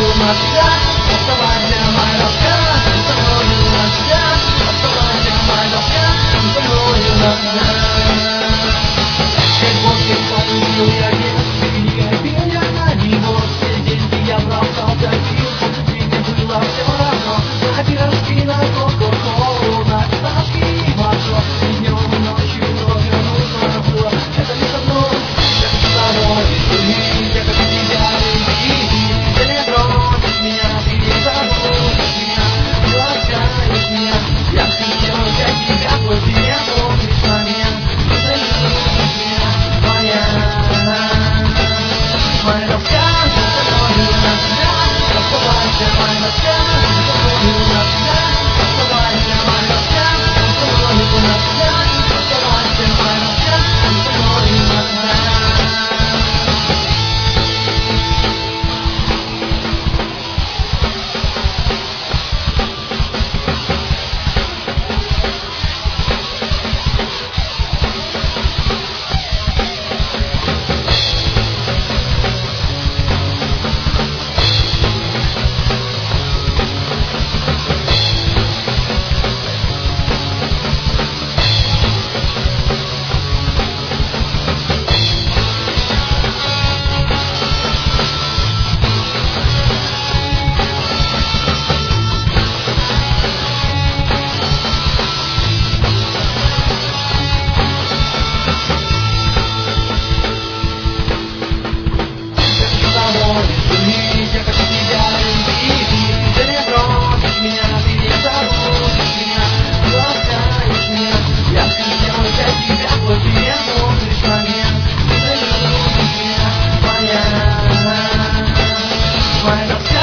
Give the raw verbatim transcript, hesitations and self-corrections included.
навсегда. Оставайся, моя тоска, со мною навсегда. Оставайся, моя тоска, со мною навсегда. Как Бог полюбил я век, ты не обидел на него. Все деньги я бросал, тратил, после мне было все равно. На пирожки, на кока-колу, на ставки и масло. И днем, и ночью много нужно было. Это не со мной, это с тобой. Ты, я как тебя любить. Ты не бросишь меня, ты не забудешь меня. Ты ласкаешь меня, я хотел для тебя, твой ты не смотришь на меня. Ты любишь меня, моя, моя тоска, со мною навсегда. Оставайся, моя тоска, со мною навсегда. Оставайся, моя тоска, со мною навсегда. Оставайся, моя тоска, со мною навсегда. Я хочу тебя любить. Ты не бросишь меня, ты не забудешь меня. Ты ласкаешь меня, я хотел для тебя, твой ты не смотришь на меня. Ты любишь меня, моя, моя тоска.